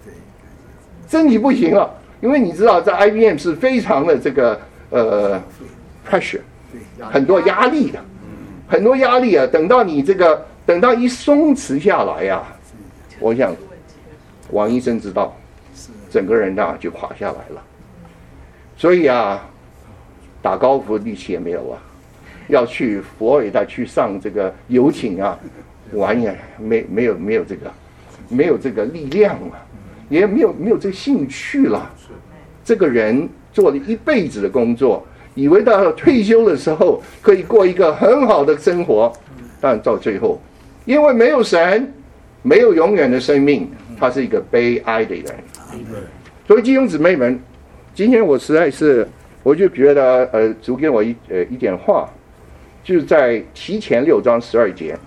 了，因为你知道，在 IBM 是非常的这个pressure， 很多压力的，等到一松弛下来我想王医生知道，整个人就垮下来了。所以打高尔夫力气也没有要去佛罗里达去上这个游艇玩也没有这个力量也没有这个兴趣了。这个人做了一辈子的工作，以为到退休的时候可以过一个很好的生活，但到最后，因为没有神，没有永远的生命，他是一个悲哀的人。所以弟兄姊妹们，今天我实在是，我就觉得主给我一点话，就是在提前6章12节，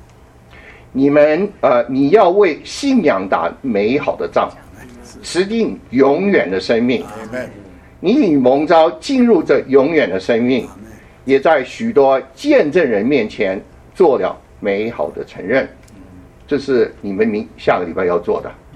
你要为信仰打美好的仗，持定永远的生命。你已蒙召进入这永远的生命，也在许多见证人面前做了美好的承认。这是你们下个礼拜要做的。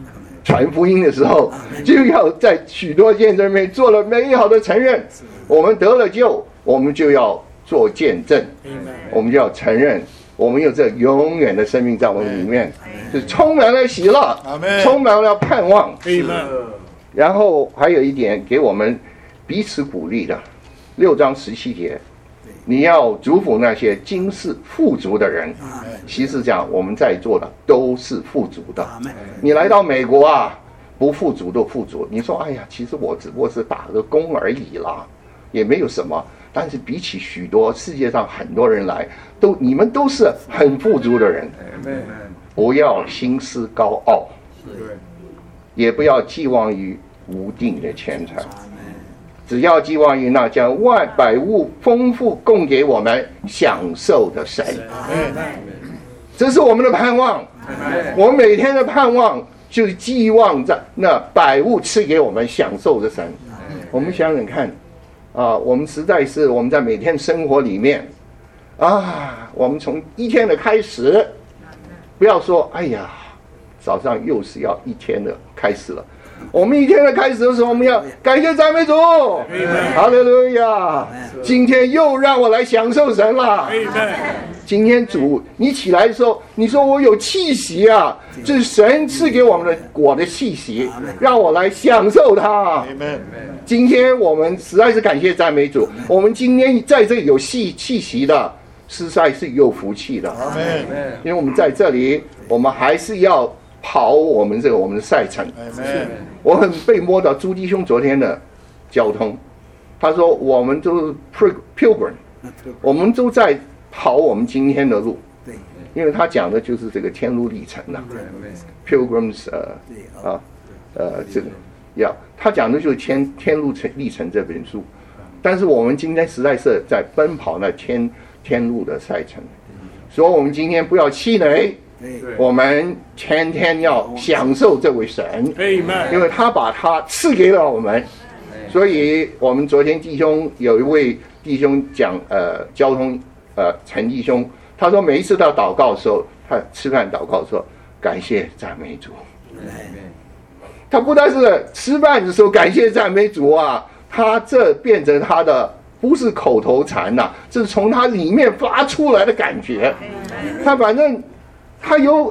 传福音的时候，就要在许多见证里面做了美好的承认。我们得了救，我们就要做见证，我们就要承认，我们有这永远的生命在我们里面，是充满了喜乐，充满了盼望。然后还有一点给我们彼此鼓励的，6章17节，你要祝福那些今世富足的人。其实讲我们在座的都是富足的。你来到美国啊，不富足都富足。你说哎呀，其实我只不过是打个工而已啦，也没有什么。但是比起许多世界上很多人来，你们都是很富足的人。不要心思高傲，也不要寄望于无定的钱财，只要寄望于那将百物丰富供给我们享受的神。这是我们的盼望。我们每天的盼望就是寄望在那百物赐给我们享受的神。我们想想看我们实在是我们在每天生活里面我们从一天的开始，不要说哎呀早上又是要一天的开始了。我们一天的开始的时候，我们要感谢赞美主，哈利路亚！今天又让我来享受神了。今天主，你起来的时候，你说我有气息啊，这是神赐给我的气息，让我来享受它。今天我们实在是感谢赞美主，我们今天在这里有气息的，实在是有福气的。因为我们在这里，我们还是要跑我们的赛程。我很被摸到朱弟兄昨天的交通，他说我们都是 pilgrim， 我们都在跑我们今天的路。因为他讲的就是这个天路历程了，pilgrims 这个他讲的就是天路历程这本书。但是我们今天实在是在奔跑那天路的赛程，所以我们今天不要气馁。我们天天要享受这位神，因为他把他赐给了我们。所以我们昨天弟兄有一位弟兄讲交通陈弟兄，他说每一次到祷告的时候，他吃饭祷告说感谢赞美主。他不但是吃饭的时候感谢赞美主他这变成他的不是口头禅这是从他里面发出来的感觉。他反正他有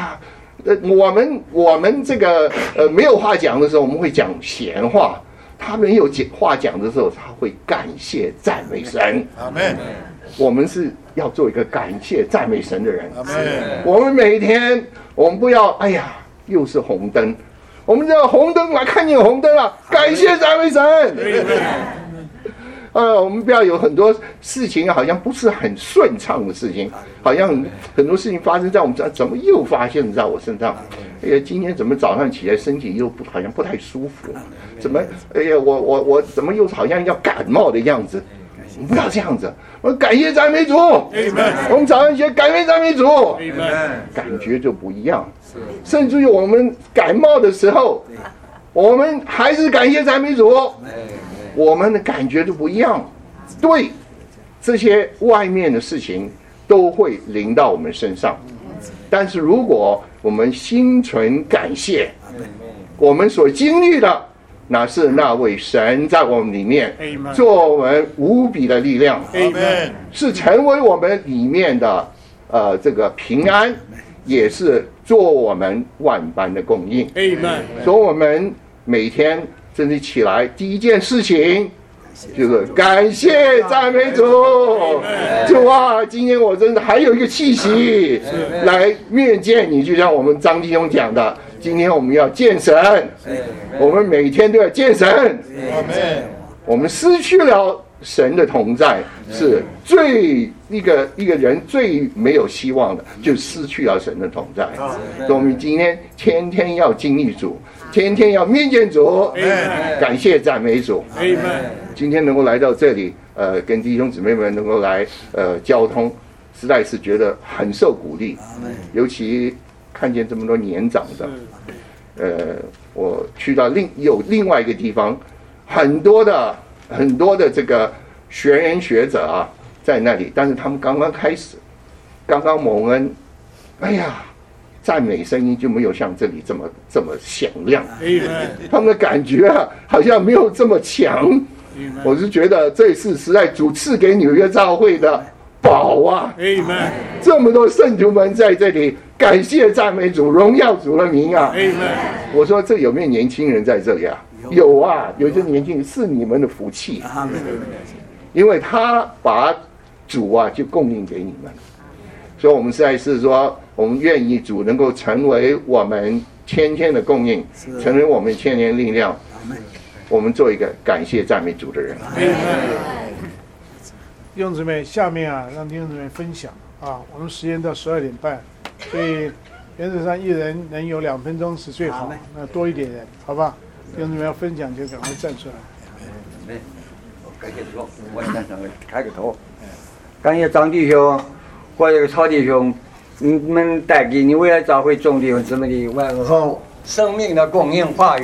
我们这个没有话讲的时候，我们会讲闲话；他没有话讲的时候，他会感谢赞美神。我们是要做一个感谢赞美神的人。我们每天，我们不要又是红灯，我们叫红灯了，看见红灯了，感谢赞美神。我们不要有很多事情好像不是很顺畅的事情，好像很多事情发生在我们身上，怎么又发现在我身上？今天怎么早上起来身体又好像不太舒服？怎么我怎么又好像要感冒的样子？不要这样子，我们感谢赞美主。我们早上起来感谢赞美主，感觉就不一样。甚至于我们感冒的时候，我们还是感谢赞美主。我们的感觉就不一样，对这些外面的事情都会临到我们身上。但是如果我们心存感谢，我们所经历的那是那位神在我们里面做我们无比的力量，是成为我们里面的这个平安，也是做我们万般的供应。所以我们每天真的起来第一件事情就是感谢赞美主。主今天我真的还有一个气息来面见你，就像我们张弟兄讲的，今天我们要见神，我们每天都要见神。我们失去了神的同在，是一个人最没有希望的，就失去了神的同在。所以我们今天天天要经历主，天天要面见主，感谢赞美主。今天能够来到这里，跟弟兄姊妹们能够来交通，实在是觉得很受鼓励。尤其看见这么多年长的，我去到另外一个地方，很多的这个学人学者在那里，但是他们刚刚开始，刚刚蒙恩， 赞美声音就没有像这里这么响亮，他们的感觉啊，好像没有这么强。我是觉得这次实在主赐给纽约教会的宝啊，这么多圣徒们在这里感谢赞美主，荣耀主的名啊。我说这有没有年轻人在这里啊？有啊，有些年轻人是你们的福气，因为他把主啊就供应给你们，所以我们实在是说，我们愿意主能够成为我们天天的供应，成为我们千年力量。我们做一个感谢赞美主的人。 弟兄姊妹，下面啊，让弟兄姊妹分享啊，我们时间到12点半，所以原则上一人能有2分钟是最好，那多一点人，好吧？弟兄姊妹要分享就赶快站出来。 感谢主，我先上来开个头。感谢张弟兄和这个曹弟兄，你们带给你未来教会众弟兄姊妹的问候，生命的供应话语。